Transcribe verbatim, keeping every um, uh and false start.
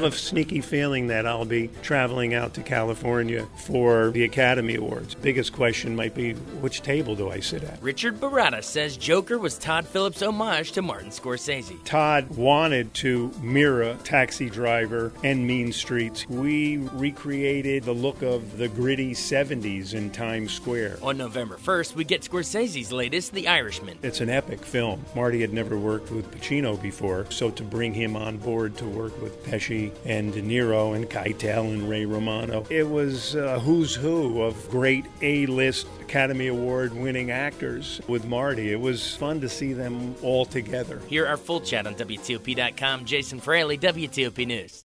a sneaky feeling that I'll be traveling out to California for the Academy Awards. Biggest question might be, which table do I sit at? Richard Barata says Joker was Todd Phillips' homage to Martin Scorsese. Todd wanted to mirror Taxi Driver and Mean Streets. We recreated the look of the gritty seventies in Times Square. On November first, we get Scorsese's latest, The Irishman. It's an epic film. Marty had never worked with Pacino before, so to bring him on board to work with Pesci and De Niro and Keitel and Ray Romano, it was a who's who of great A-list Academy Award-winning actors with Marty. It was fun to see them all together. Hear our full chat on W T O P dot com. Jason Fraley, W T O P News.